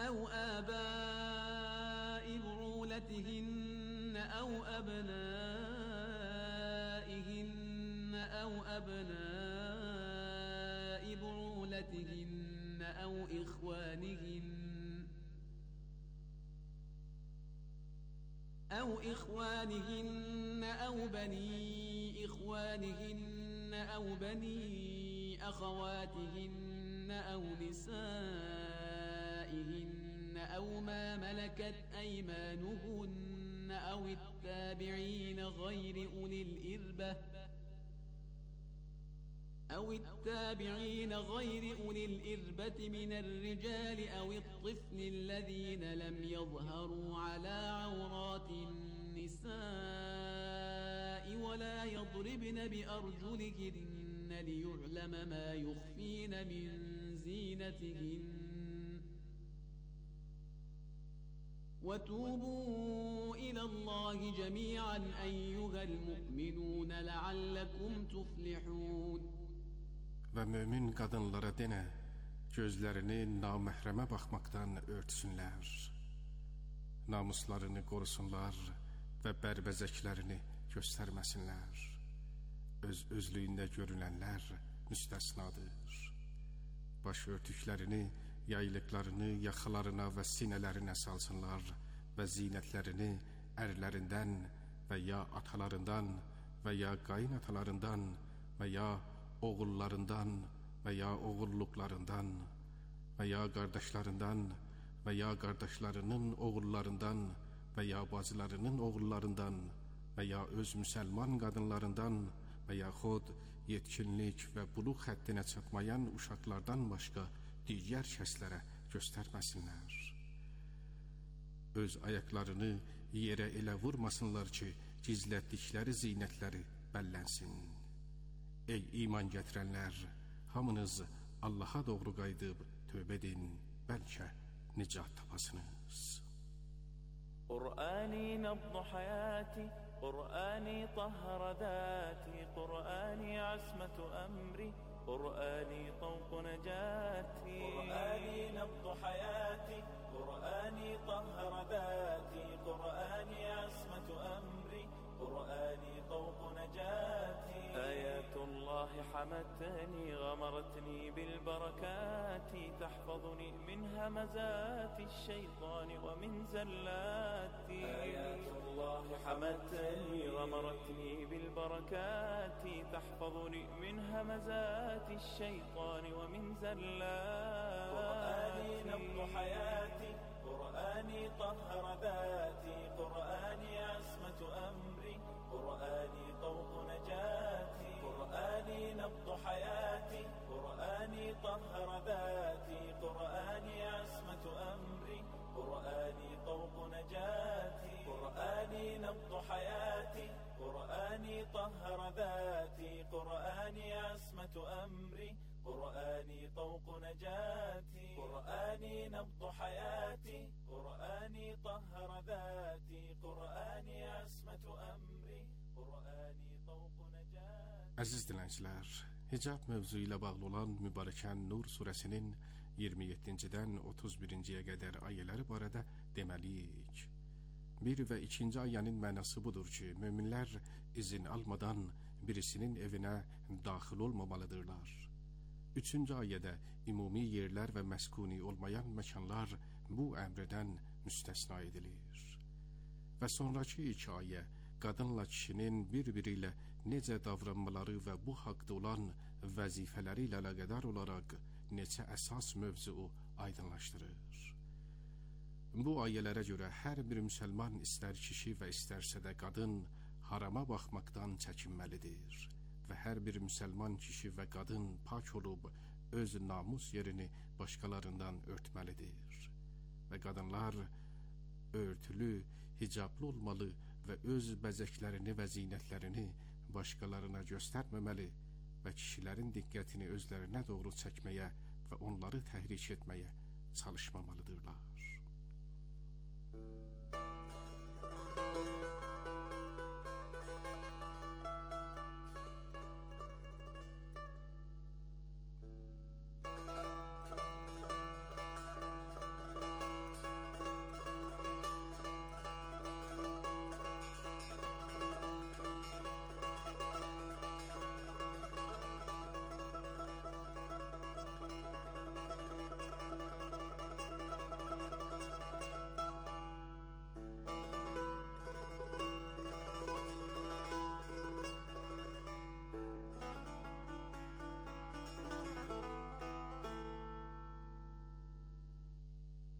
أو آباء بعولتهن أو أبنائهن أو أبناء بعولتهن أو إخوانهن أو بني إخوانهن أو بني أخواتهن أو نسائهن أو ما ملكت أيمانهن أو التابعين غير أولي الإربة من الرجال أو الطفل الذين لم يظهروا على عورات النساء ولا يضربن بأرجلهن ليعلم ما يخفين من زينتهن وتوبوا إلى الله جميعا أيها المؤمنون لعلكم تفلحون. Və mömin qadınlara denə, gözlərini naməhrəmə baxmaqdan örtsünlər, namuslarını qorusunlar və bərbəzəklərini göstərməsinlər. Özlüyündə görünənlər müstəsnadır. Baş örtüklərini, yaylıqlarını yaxalarına və sinələrinə salsınlar və zinətlərini ərlərindən və ya atalarından və ya qaynatalarından və ya oğullarından və ya oğulluqlarından və ya qardaşlarından və ya qardaşlarının oğullarından və ya bacılarının oğullarından və ya öz müsəlman qadınlarından və yaxud yetkinlik və buluq həddinə çatmayan uşaqlardan başqa digər kəslərə göstərməsinlər. Öz ayaqlarını yerə elə vurmasınlar ki, gizlətdikləri zinətləri bəllənsin. Ey iman gətirənlər, hamınız Allaha doğru qayıdıb tövbə edin, bəlkə nicat tapasınız. قرآني نبض حياتي قرآني طهر ذاتي قرآني عصمة أمري قرآني طوق نجاتي قرآني نبض حياتي قرآني طهر ذاتي قرآني عصمة أمري قرآني طوق نجاتي آيات الله حمتني غمرتني بالبركات تحفظني من همزات الشيطان ومن زلاتي آيات الله حمتني غمرتني بالبركات تحفظني من همزات الشيطان ومن زلاتي قرآني نبض حياتي قرآني طهر ذاتي قرآني عصمة أمري قرآني طوق نجاتي قرآني نبض حياتي قرآني طهر ذاتي قرآني عصمة أمري قرآني طوق نجاتي قرآني نبض حياتي قرآني طهر ذاتي قرآني عصمة أمري قرآني طوق نجاتي قرآني نبض حياتي قرآني طهر ذاتي قرآني عصمة أمري قرآني طوق نجاتي. Əziz dinləyicilər, hicab mövzu ilə bağlı olan mübarəkən Nur surəsinin 27-dən 31-ciyə qədər ayələri barədə deməliyik. 1 və 2-ci ayənin mənası budur ki, möminlər izin almadan birisinin evinə daxil olmamalıdırlar. 3-cü ayədə ümumi yerlər və məskuni olmayan məkanlar bu əmrdən müstəsna edilir. Və sonraki 2 ayə qadınla kişinin bir-biri ilə necə davranmaları və bu haqda olan vəzifələri ilə əlaqədar olaraq neçə əsas mövzuu aydınlaşdırır. Bu ayələrə görə hər bir müsəlman istər kişi və istərsə də qadın harama baxmaqdan çəkinməlidir və hər bir müsəlman kişi və qadın pak olub öz namus yerini başqalarından örtməlidir və qadınlar örtülü, hicablı olmalı və öz bəzəklərini və zinətlərini başqalarına göstərməməli və kişilərin diqqətini özlərinə doğru çəkməyə və onları təhrik etməyə çalışmamalıdırlar.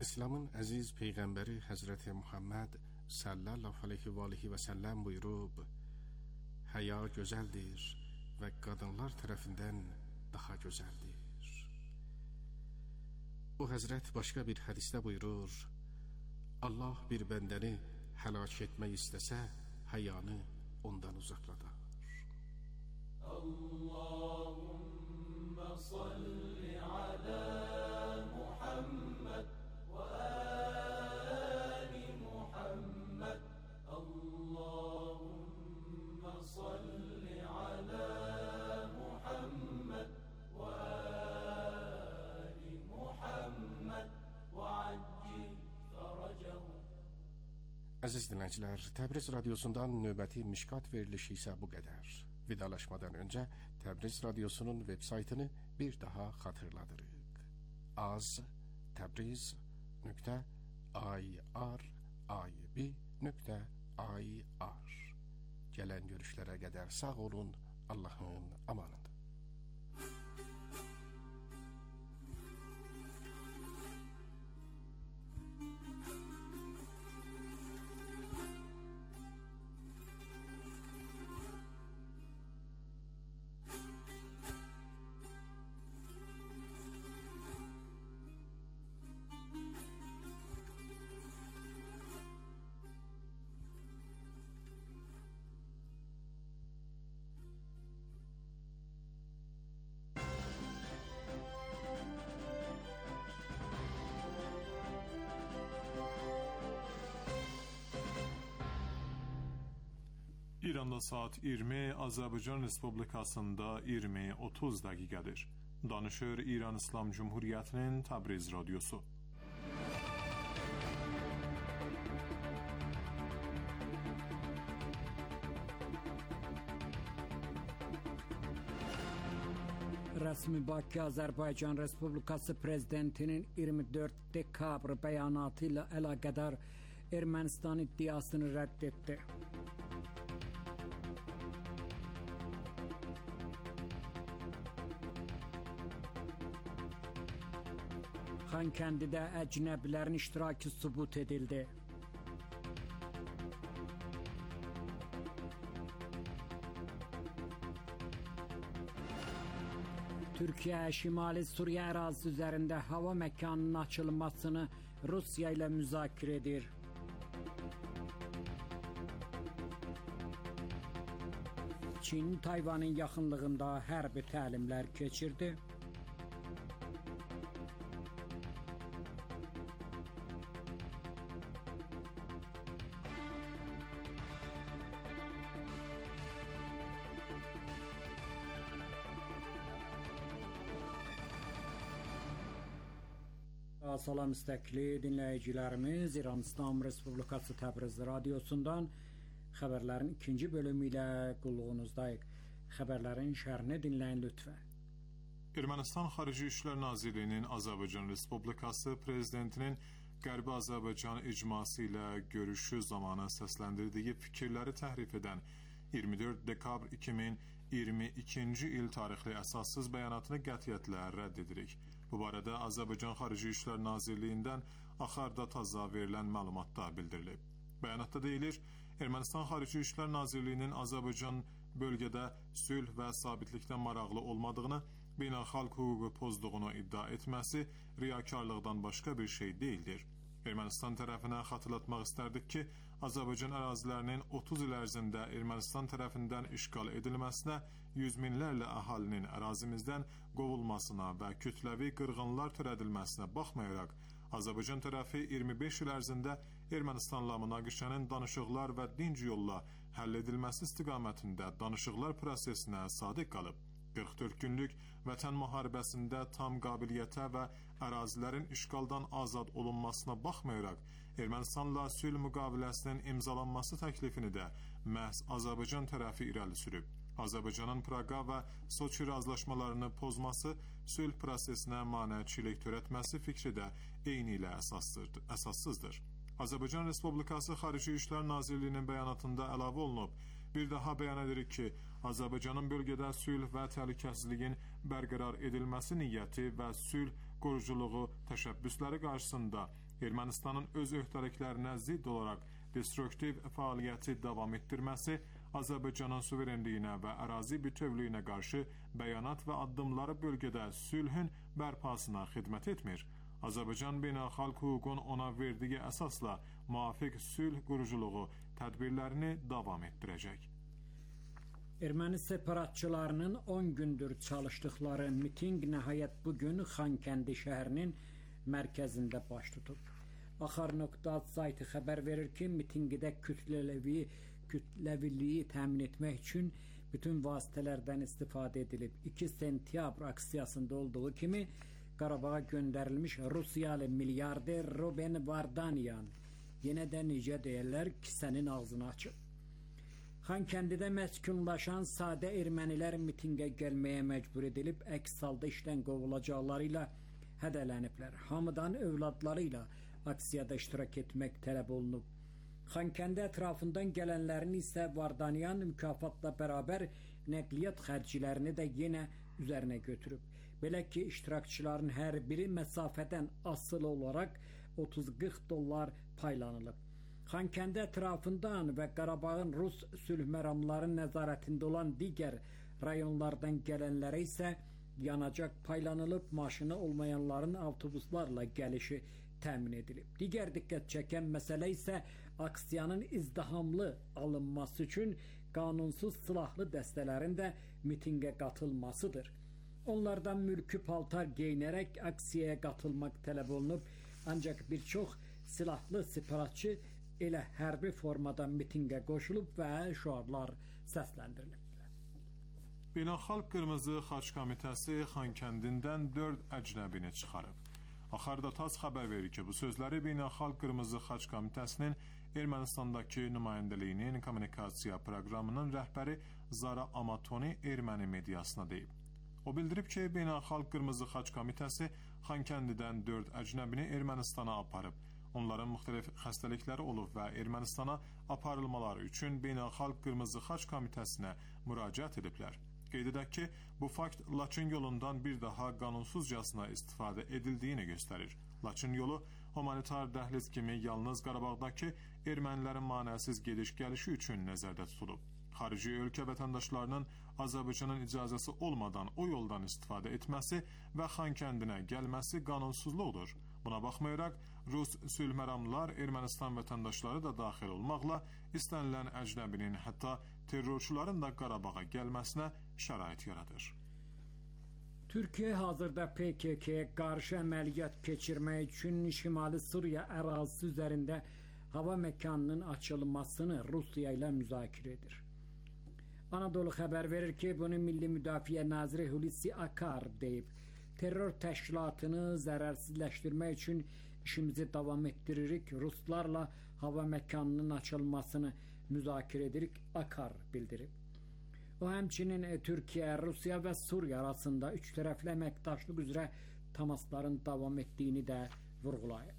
İslamın əziz Peyğəmbəri Həzrəti Muhammed sallallahu aleyhi və alihi və səlləm buyurub, həya gözəldir və qadınlar tərəfindən daha gözəldir. O Həzrət başqa bir hədisdə buyurur, Allah bir bəndəni həlak etmək istəsə, həyanı ondan uzaqladar. Allahümme salli ala Muhammed ve ali Muhammed. Allahümme salli ala Muhammed ve ali Muhammed ve accil faracahu. Əziz dinləyicilər, Təbriz Radyosundan növbəti Mişkat verilişi isə bu qədər. Vidalaşmadan öncə Təbriz Radyosunun web saytını bir daha xatırladırıq. az-tabriz.irib.ir. Gələn görüşlərə qədər sağ olun, Allahın amanında. İranda saat 20, Azərbaycan Respublikasında 20:30 dəqiqədir. Danışır İran İslam Cumhuriyyətinin Təbriz Radyosu. Rəsmi Bakı Azərbaycan Respublikası Prezidentinin 24 dekabr bəyanatı ilə əlaqədar Ermənistan iddiasını rədd etdi. Xankəndidə əcnəbilərin iştirakı sübut edildi. Türkiyə Şimali Suriya ərazisi üzərində hava məkanının açılmasını Rusiya ilə müzakirə edir. Çin Tayvanın yaxınlığında hərbi təlimlər keçirdi. Salam istəkli dinləyicilərimiz, İran İslam Respublikası Təbriz Radyosundan xəbərlərin ikinci bölümü ilə qulluğunuzdayıq. Xəbərlərin şərhini dinləyin lütfən. Ermənistan Xarici İşlər Nazirliyinin Azərbaycan Respublikası Prezidentinin Qərbi Azərbaycan icması ilə görüşü zamanı səsləndirdiyi fikirləri təhrif edən 24 dekabr 2022-ci il tarixli əsassız bəyanatını qətiyyətlə rədd edirik. Bu barədə Azərbaycan Xarici İşlər Nazirliyindən axarda taza verilən məlumatda bildirilib. Bəyanatda deyilir, Ermənistan Xarici İşlər Nazirliyinin Azərbaycan bölgədə sülh və sabitlikdən maraqlı olmadığını, beynəlxalq hüququ pozduğunu iddia etməsi riyakarlıqdan başqa bir şey deyildir. Ermənistan tərəfinə xatırlatmaq istərdik ki, Azərbaycan ərazilərinin 30 il ərzində Ermənistan tərəfindən işğal edilməsinə, yüz minlərlə əhalinin ərazimizdən qovulmasına və kütləvi qırğınlar törədilməsinə baxmayaraq, Azərbaycan tərəfi 25 il ərzində Ermənistanla münaqişənin danışıqlar və dinc yolla həll edilməsi istiqamətində danışıqlar prosesinə sadiq qalıb. 44 günlük vətən müharibəsində tam qabiliyyətə və ərazilərin işğaldan azad olunmasına baxmayaraq, Ermənistanla sülh müqaviləsinin imzalanması təklifini də məhz Azərbaycan tərəfi irəli sürüb. Azərbaycanın Praqa və Soçi razılaşmalarını pozması, sülh prosesinə maneçilik törətməsi fikri də eyni ilə əsassızdır. Azərbaycan Respublikası Xarici İşlər Nazirliyinin bəyanatında əlavə olunub, bir daha bəyan edirik ki, Azərbaycanın bölgədə sülh və təhlükəsizliyin bərqərar edilməsi niyyəti və sülh quruculuğu təşəbbüsləri qarşısında Ermənistanın öz öhdəliklərinə zidd olaraq destruktiv fəaliyyəti davam etdirməsi Azərbaycanın suverenliyinə və ərazi bütövlüyünə qarşı bəyanat və addımları bölgədə sülhün bərpasına xidmət etmir. Azərbaycan beynəlxalq hüququn ona verdiyi əsasla müvafiq sülh quruculuğu tədbirlərini davam etdirəcək. Erməni separatçılarının 10 gündür çalışdıkları miting nəhayət bugün Xankəndi şəhərinin mərkəzində baş tutub. Axar.az saytı xəbər verir ki, mitingidə kütləviliyi təmin etmək üçün bütün vasitələrdən istifadə edilib. 2 sentyabr aksiyasında olduğu kimi Qarabağa göndərilmiş Rusiyalı milyarder Ruben Vardanyan yenə də necə deyirlər, kisənin ağzını açıb. Xankəndidə məskunlaşan sadə ermənilər mitingə gəlməyə məcbur edilib, əks halda işdən qovulacaqları ilə hədələniblər. Hamıdan övladları ilə aksiyada iştirak etmək tələb olunub. Xankəndi ətrafından gələnlərin isə Vardanyan mükafatla bərabər nəqliyyat xərclərini də yenə üzərinə götürüb. Belə ki, iştirakçıların hər biri məsafədən asılı olaraq 30-40 dollar paylanılıb. Xankəndi ətrafından və Qarabağın Rus sülh məramları nəzarətində olan digər rayonlardan gələnlərə isə yanacaq paylanılıb, maşını olmayanların avtobuslarla gəlişi təmin edilib. Digər diqqət çəkən məsələ isə aksiyanın izdihamlı alınması üçün qanunsuz silahlı dəstələrin də mitingə qatılmasıdır. Onlardan mülki paltar geyinərək aksiyaya qatılmaq tələb olunub, ancaq bir çox silahlı separatçı elə hərbi formada mitingə qoşulub və şüarlar səsləndirilib. Beynəlxalq Qırmızı Xaç Komitəsi Xankəndindən 4 əcnəbini çıxarıb. Axar.az xəbər verir ki, bu sözləri Beynəlxalq Qırmızı Xaç Komitəsinin Ermənistandakı nümayəndəliyinin kommunikasiya proqramının rəhbəri Zara Amatoni erməni mediasına deyib. O bildirib ki, Beynəlxalq Qırmızı Xaç Komitəsi Xankəndidən 4 əcnəbini Ermənistana aparıb. Onların müxtəlif xəstəlikləri olub və Ermənistana aparılmaları üçün Beynəlxalq Qırmızı Xaç Komitəsinə müraciət ediblər. Qeyd edək ki, bu fakt Laçın yolundan bir daha qanunsuzcasına istifadə edildiyini göstərir. Laçın yolu humanitar dəhliz kimi yalnız Qarabağdakı ermənilərin manəsiz gediş-gəlişi üçün nəzərdə tutulub. Xarici ölkə vətəndaşlarının Azərbaycanın icazəsi olmadan o yoldan istifadə etməsi və Xankəndinə gəlməsi qanunsuzluqdur. Buna baxmayaraq, Rus sülhməramlar Ermənistan vətəndaşları da daxil olmaqla istənilən əcnəbinin, hətta terrorçuların da Qarabağa gəlməsinə şərait yaradır. Türkiyə hazırda PKK-yə qarşı əməliyyat keçirmək üçün Şimali Suriya ərazisi üzərində hava məkanının açılmasını Rusiya ilə müzakirə edir. Anadolu xəbər verir ki, bunu Milli Müdafiə Naziri Hulusi Akar deyib. Terror təşkilatını zərərsizləşdirmək üçün işimizi davam etdiririk, Ruslarla hava məkanının açılmasını müzakirə edirik, Akar bildirib. O həmçinin Türkiyə, Rusiya və Suriya arasında üç tərəfli əməkdaşlıq üzrə təmasların davam etdiyini də vurğulayıb.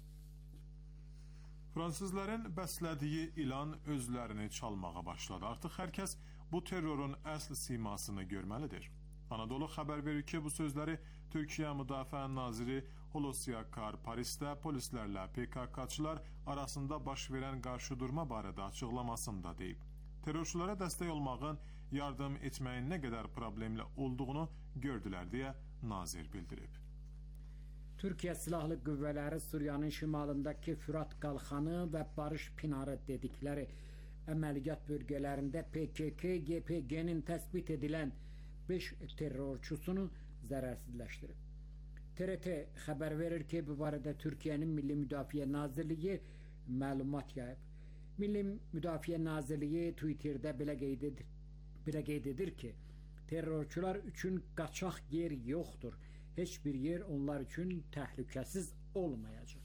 Fransızların bəslədiyi ilan özlərini çalmağa başladı. Artıq hər kəs bu terrorun əsl simasını görməlidir. Anadolu xəbər verir ki, bu sözləri Türkiyə Müdafiə Naziri Hulusi Akar Parisdə polislərlə PKK-çılar arasında baş verən qarşıdurma barədə açıqlamasında deyib. Terrorçulara dəstək olmağın, yardım etməyin nə qədər problemli olduğunu gördülər deyə nazir bildirib. Türkiyə Silahlı Qüvvələri Suriyanın şimalındakı Fürat qalxanı və Barış Pinarı dedikləri əməliyyat bölgələrində PKK-YPG-nin təsbit edilən 5 terrorçusunu zərərsizləşdirib. TRT xəbər verir ki, bu barədə Türkiyənin Milli Müdafiə Nazirliyi məlumat yayıb. Milli Müdafiə Nazirliyi Twitterdə belə qeyd edir ki, terrorçular üçün qaçaq yer yoxdur. Heç bir yer onlar üçün təhlükəsiz olmayacaq.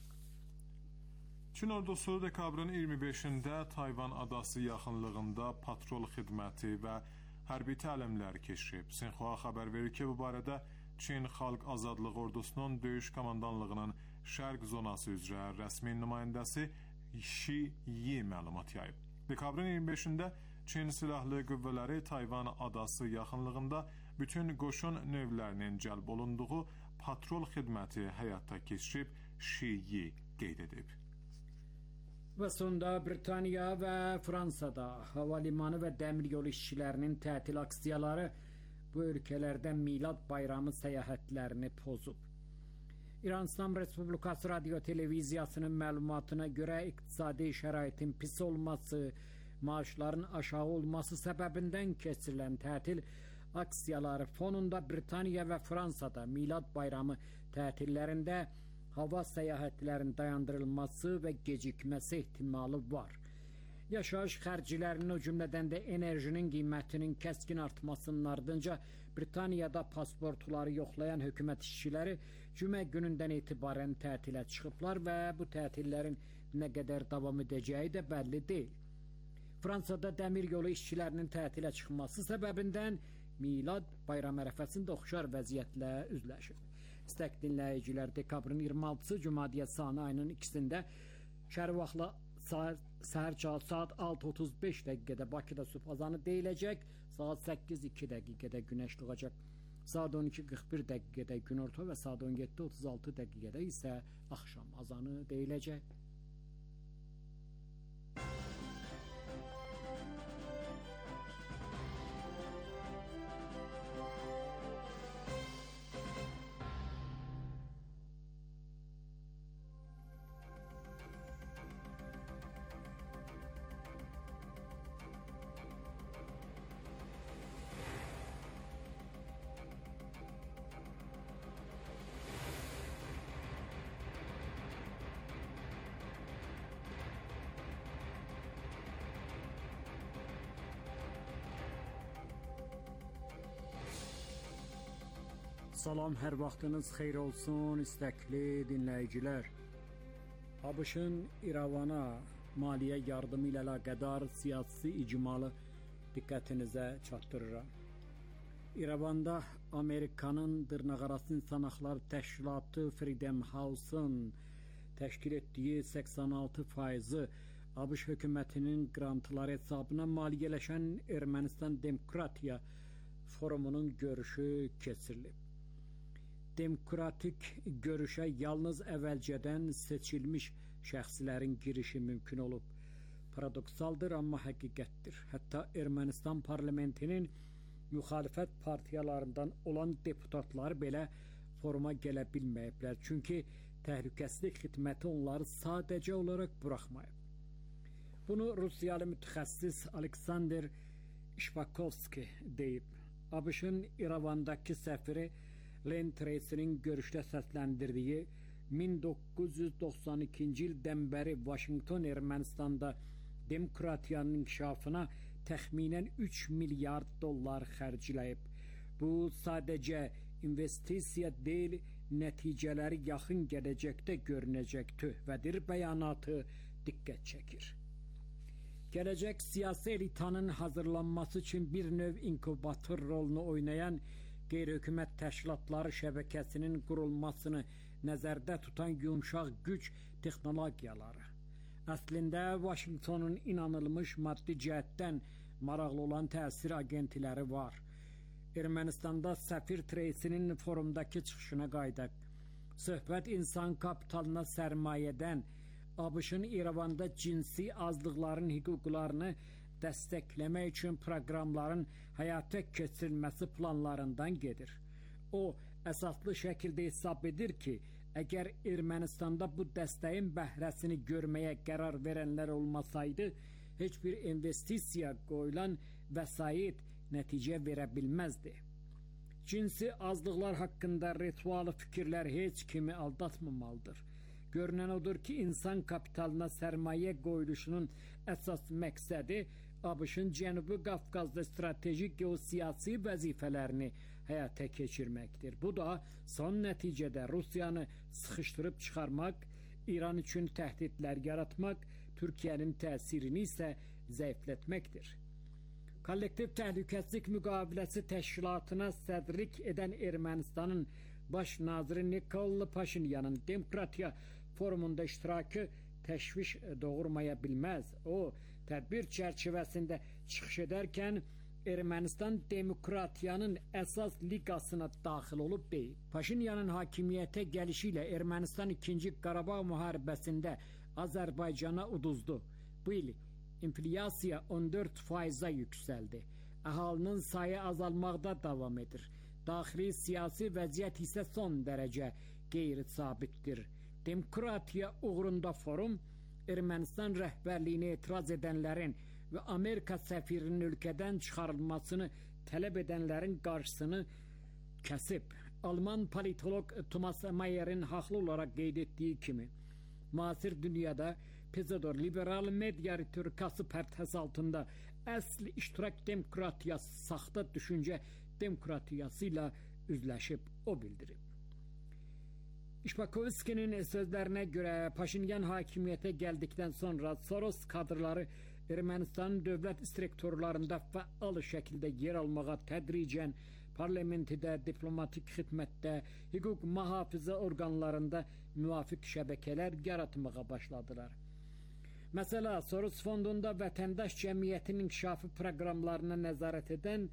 Çin ordusu dekabrın 25-də Tayvan adası yaxınlığında patrol xidməti və hərbi təlimlər keçirib. Sinxua xəbər verir ki, bu barədə Çin Xalq Azadlıq Ordusunun döyüş komandanlığının şərq zonası üzrə rəsmi nümayəndəsi Shi Yi məlumat yayıb. Dekabrın 25-də Çin Silahlı Qüvvələri Tayvan adası yaxınlığında bütün qoşun növlərinin cəlb olunduğu patrol xidməti həyata keçirib, Shi Yi qeyd edib. Və sonda Britaniya və Fransada havalimanı və dəmir yolu işçilərinin tətil aksiyaları bu ölkələrdə Milad bayramı səyahətlərini pozub. İran İslam Respublikası Radio Televiziyasının məlumatına görə iqtisadi şəraitin pis olması, maaşların aşağı olması səbəbindən keçirilən tətil aksiyaları fonunda Britaniya və Fransada Milad bayramı tətillərində hava səyahətlərinin dayandırılması və gecikməsi ehtimalı var. Yaşayış xərclərinin, o cümlədən də enerjinin qiymətinin kəskin artmasının ardınca Britaniyada pasportları yoxlayan hökumət işçiləri cümə günündən etibarən tətilə çıxıblar və bu tətillərin nə qədər davam edəcəyi də bəlli deyil. Fransada dəmir yolu işçilərinin tətilə çıxması səbəbindən Milad bayram ərəfəsində oxşar vəziyyətlə üzləşib. İstək dinləyicilər, dekabrın 26-sı Cumadiyyət Sani ayının 2-sində şəhər vaxtla səhər saat 6:35 dəqiqədə Bakıda sübh azanı deyiləcək, saat 8:02 dəqiqədə günəş doğacaq, saat 12:41 dəqiqədə günorta və saat 17:36 dəqiqədə isə axşam azanı deyiləcək. Salam, hər vaxtınız xeyir olsun, istəkli dinləyicilər. ABŞ-ın İrəvana maliyyə yardımı ilə əlaqədar siyasi icmalı diqqətinizə çatdırıram. İrəvanda Amerikanın dırnaqarası insan haqları təşkilatı Freedom House-ın təşkil etdiyi 86% ABŞ hökumətinin qrantları hesabına maliyyələşən Ermənistan Demokratiya Forumunun görüşü keçirilib. Demokratik görüşə yalnız əvvəlcədən seçilmiş şəxslərin girişi mümkün olub. Paradoksaldır, amma həqiqətdir. Hətta Ermənistan parlamentinin müxalifət partiyalarından olan deputatlar belə foruma gələ bilməyiblər. Çünki təhlükəsizlik xidməti onları sadəcə olaraq buraxmayıb. Bunu Rusiyalı mütəxəssis Aleksandr Şvakovski deyib. ABŞ-ın İrəvandakı səfiri Len Tracy'nin görüşdə səsləndirdiyi 1992-ci ildən bəri Washington Ermənistanda demokratiyanın inkişafına təxminən 3 milyard dollar xərcləyib. Bu sadəcə investisiya deyil, nəticələri yaxın gələcəkdə görünəcək tövbədir bəyanatı diqqət çəkir. Gələcək siyasi elitanın hazırlanması üçün bir növ inkubator rolunu oynayan qeyri-hökumət təşkilatları şəbəkəsinin qurulmasını nəzərdə tutan yumşaq güc texnologiyaları. Əslində, Washingtonun inanılmış maddi cəhətdən maraqlı olan təsir agentləri var. Ermənistanda səfir Tracy'nin forumdakı çıxışına qaydaq. Söhbət insan kapitalına sərmayədən, ABŞ-ın İrəvanda cinsi azlıqların hüquqlarını dəstəkləmək üçün proqramların həyata keçirilməsi planlarından gedir. O, əsaslı şəkildə hesab edir ki, əgər Ermənistanda bu dəstəyin bəhrəsini görməyə qərar verənlər olmasaydı, heç bir investisiya qoyulan vəsait nəticə verə bilməzdi. Cinsi azlıqlar haqqında ritual fikirlər heç kimi aldatmamalıdır. Görünən odur ki, insan kapitalına sərmayə qoyuluşunun əsas məqsədi ABŞ-ın Cənubi Qafqazda stratejik geosiyasi vəzifələrini həyata keçirməkdir. Bu da son nəticədə Rusiyanı sıxışdırıb çıxarmaq, İran üçün təhdidlər yaratmaq, Türkiyənin təsirini isə zəiflətməkdir. Kollektiv Təhlükəsizlik Müqaviləsi Təşkilatına sədrlik edən Ermənistanın baş naziri Nikol Paşinyanın Demokratiya Forumunda iştirakı təşviş doğurmaya bilməz. O, tədbir çərçivəsində çıxış edərkən Ermənistan demokratiyanın əsas liqasına daxil olub deyil. Paşinyanın hakimiyyətə gəlişi ilə Ermənistan 2-ci Qarabağ müharibəsində Azərbaycana uduzdu. Bu il inflyasiya 14%-a yüksəldi. Əhalinin sayı azalmaqda davam edir. Daxili siyasi vəziyyət isə son dərəcə qeyri-sabitdir. Demokratiya uğrunda forum Ermənistan rəhbərliyinə etiraz edənlərin və Amerika səfirinin ölkədən çıxarılmasını tələb edənlərin qarşısını kəsib. Alman politolog Thomas Mayer'in haqlı olaraq qeyd etdiyi kimi, müasir dünyada pseudo liberal media ritorikası pərtəsi altında əsl iştirak demokratiyası saxta düşüncə demokratiyası ilə üzləşib, o bildirib. İşbakovskinin sözlərinə görə Paşinyan hakimiyyətə gəldikdən sonra Soros kadrları Ermənistanın dövlət strukturlarında fəal şəkildə yer almağa tədricən parlamentdə, diplomatik xidmətdə, hüquq mühafizə orqanlarında müvafiq şəbəkələr yaratmağa başladılar. Məsələ, Soros fondunda vətəndaş cəmiyyətinin inkişafı proqramlarına nəzarət edən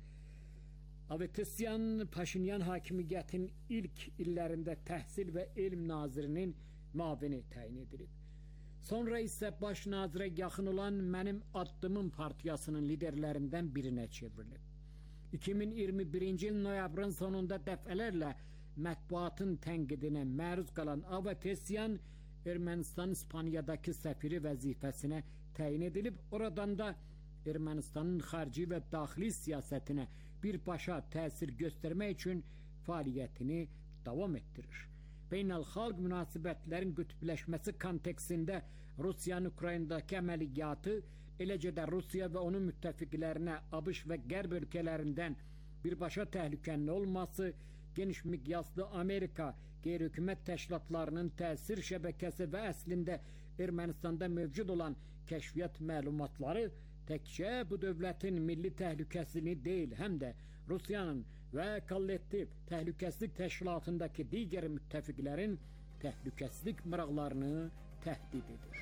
Avesyan Paşinyan hakimiyyətinin ilk illərində təhsil və elm nazirinin müavini təyin edilib. Sonra isə baş nazirə yaxın olan Mənim Addımım partiyasının liderlərindən birinə çevrilib. 2021-ci il noyabrın sonunda dəfələrlə mətbuatın tənqidinə məruz qalan Avesyan Ermənistan İspaniyadakı səfiri vəzifəsinə təyin edilib. Oradan da Ermənistanın xarici və daxili siyasətinə birbaşa təsir göstərmək üçün fəaliyyətini davam etdirir. Beynəlxalq münasibətlərin qütbləşməsi kontekstində Rusiyanın Ukraynadakı əməliyyatı, eləcə də Rusiya və onun müttəfiqlərinə ABŞ və Qərb ölkələrindən birbaşa təhlükənin olması, geniş miqyaslı Amerika qeyri-hökumət təşkilatlarının təsir şəbəkəsi və əslində Ermənistanda mövcud olan kəşfiyyat məlumatları təkcə bu dövlətin milli təhlükəsini deyil, həm də Rusiyanın və kollektiv təhlükəsizlik təşkilatındakı digər müttəfiqlərin təhlükəsizlik maraqlarını təhdid edir.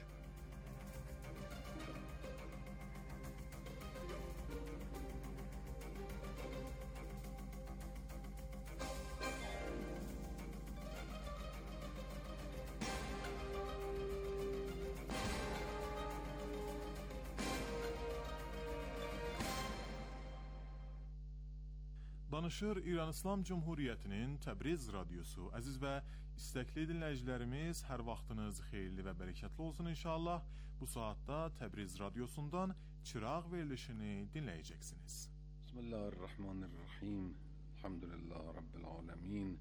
Danışır İran İslam Cumhuriyyətinin Təbriz radiosu. Əziz və istəkli dinləyicilərimiz, hər vaxtınız xeyirli və bərəkətli olsun inşallah. Bu saatda Təbriz radiosundan Çıraq verilişini dinləyəcəksiniz. Bismillahirrahmanirrahim. Elhamdülillah Rabbil alemin.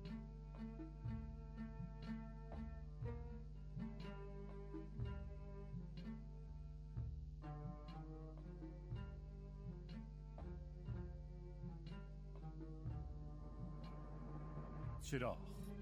Çıraq.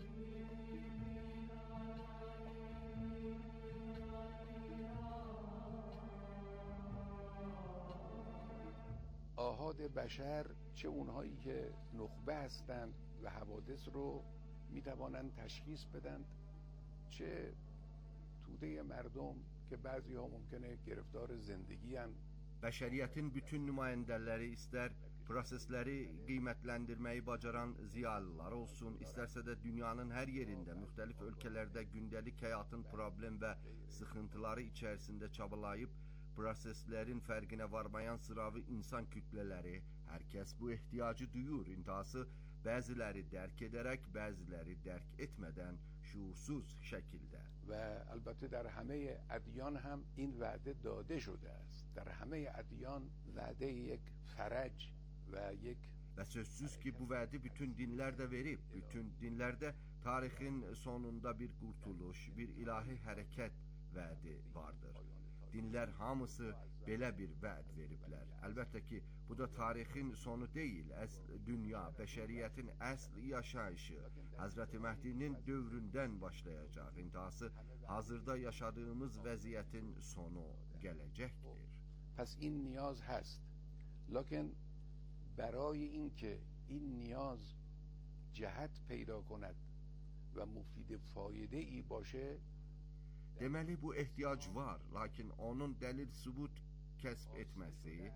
آحاد بشر، چه اونهایی که نخبه هستند و حوادث رو میتوانند تشخیص بدند، چه توده مردم که بعضی ها ممکنه گرفتار زندگی هستند. Bəşəriyyətin bütün nümayəndələri istər prosesləri qiymətləndirməyi bacaran ziyalılar olsun, istərsə də dünyanın hər yerində, müxtəlif ölkələrdə gündəlik həyatın problem və sıxıntıları içərisində çabalayıb proseslərin fərqinə varmayan sıravi insan kütlələri, hər kəs bu ehtiyacı duyur. İntihası bəziləri dərk edərək, bəziləri dərk etmədən şuursuz şəkildə. و البته در همه ادیان هم این وعده داده شده است. در همه ادیان وعده یک فرج و یک Və sözsüz ki, bu vədi bütün dinlər də verib. Bütün dinlərdə tarixin sonunda bir qurtuluş, bir ilahi hərəkət vədi vardır. Dinlər hamısı belə bir vəd veriblər. Əlbəttə ki, bu da tarixin sonu deyil. Dünya, bəşəriyyətin əsl yaşayışı Həzrəti Məhdinin dövründən başlayacaq. İntihası hazırda yaşadığımız vəziyyətin sonu gələcəkdir. پس این نیاز هست. لکن برای اینکه این نیاز جهت پیدا کند و مفید فایده ای باشه، deməli bu ehtiyac var, lakin onun dəlil sübut kəsb etməsi,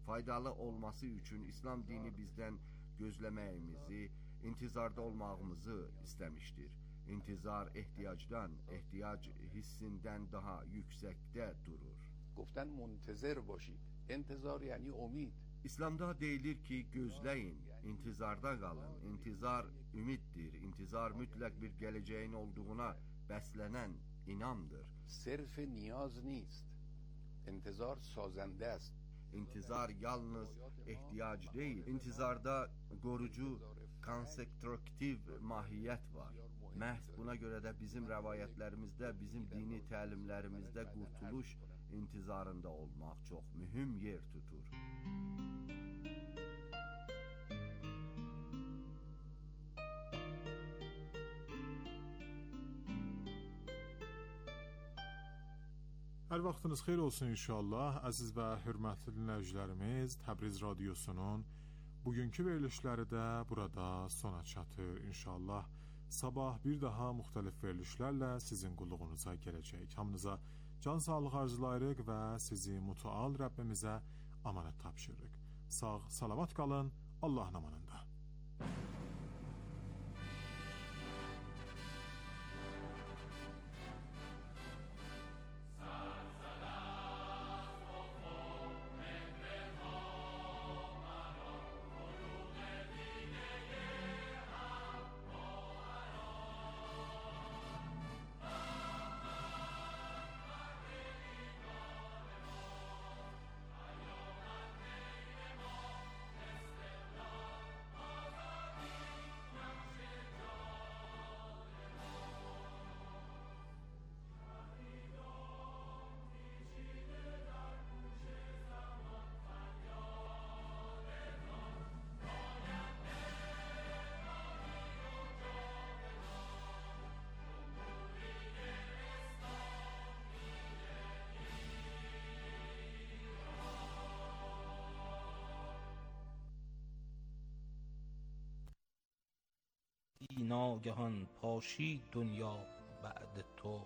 faydalı olması üçün İslam dini bizdən gözləməyimizi, intizarda olmağımızı istəmişdir. İntizar ehtiyacdan, ehtiyac hissindən daha yüksəkdə durur. گفتن منتظر باشید. انتظار یعنی امید. İslamda deyilir ki, gözləyin, intizarda qalın. İntizar ümiddir. İntizar mütləq bir gələcəyin olduğuna bəslənən inamdır. صرف نیاز نیست. انتظار سازنده است. İntizar yalnız ehtiyac deyil. İntizarda qorucu, konstruktiv mahiyyət var. Məhz buna görə də bizim rəvayətlərimizdə, bizim dini təlimlərimizdə qurtuluş intizarında olmaq çox mühüm yer tutur. Hər vaxtınız xeyir olsun inşallah. Əziz və hörmətli dinləyicilərimiz, Təbriz Radiosunun bugünkü verilişləri də burada sona çatır inşallah. Sabah bir daha müxtəlif verilişlərlə sizin qulluğunuza gələcək. Hamınıza can sağlığı arzulayırıq və sizi mütəal Rəbbimizə amanət tapşırırıq. Sağ, salamat qalın, Allahın amanında. ناگهان پاشید دنیا بعد تو،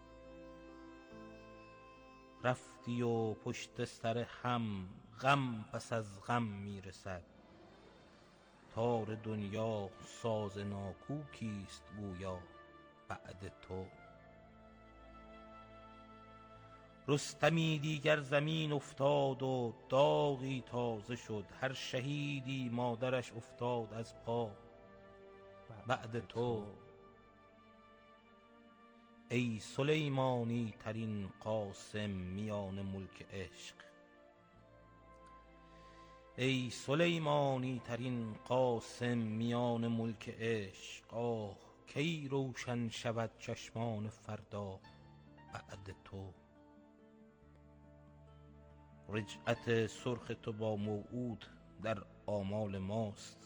رفتی و پشت سر هم غم پس از غم میرسد. تار دنیا ساز ناکوکیست گویا بعد تو. رستمی دیگر زمین افتاد و داغی تازه شد، هر شهیدی مادرش افتاد از پا بعد تو. ای سلیمانی ترین قاسم میان ملک عشق، ای سلیمانی ترین قاسم میان ملک عشق. آه کی روشن شود چشمان فردا بعد تو. رجعت سرخ تو با موعود در آمال ماست،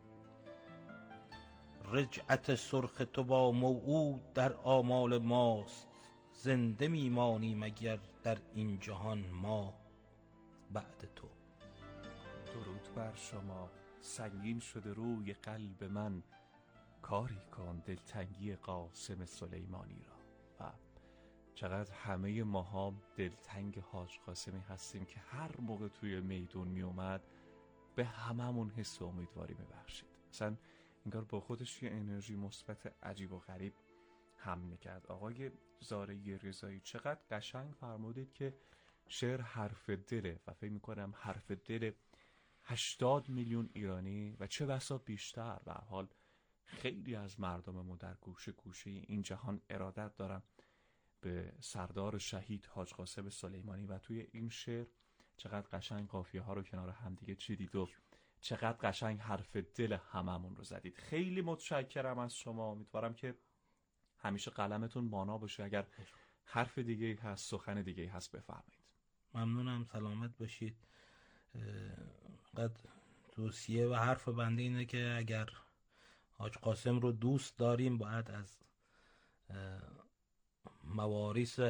رجعت سرخ تو با موعود در آمال ماست. زنده میمانی مگر در این جهان ما بعد تو. درود بر شما. سنگین شده روی قلب من، کاری کن دلتنگی قاسم سلیمانی را. و چقدر همه ماها دلتنگ حاج قاسمی هستیم که هر موقع توی میدون می اومد به هممون حس و امیدواری میبخشید. مثلا انگار با خودش یه انرژی مثبت عجیب و غریب هم میکرد. آقای زارعی رضایی چقدر قشنگ فرمودید که شعر حرف دله و فکر میکنم حرف دل 80 میلیون ایرانی و چه بسا بیشتر. به هر حال خیلی از مردم ما در گوشه گوشه این جهان ارادت دارن به سردار شهید حاج قاسم سلیمانی و توی این شعر چقدر قشنگ قافیه ها رو کنار هم دیگه چیدید و چقدر قشنگ حرف دل هممون رو زدید. خیلی متشکرم از شما. امیدوارم که همیشه قلمتون مانا باشه. اگر حرف دیگه هست، سخن دیگه هست، بفرمایید. ممنونم، سلامت باشید. قد توصیه و حرف بنده اینه که اگر حاج قاسم رو دوست داریم باید از مواریث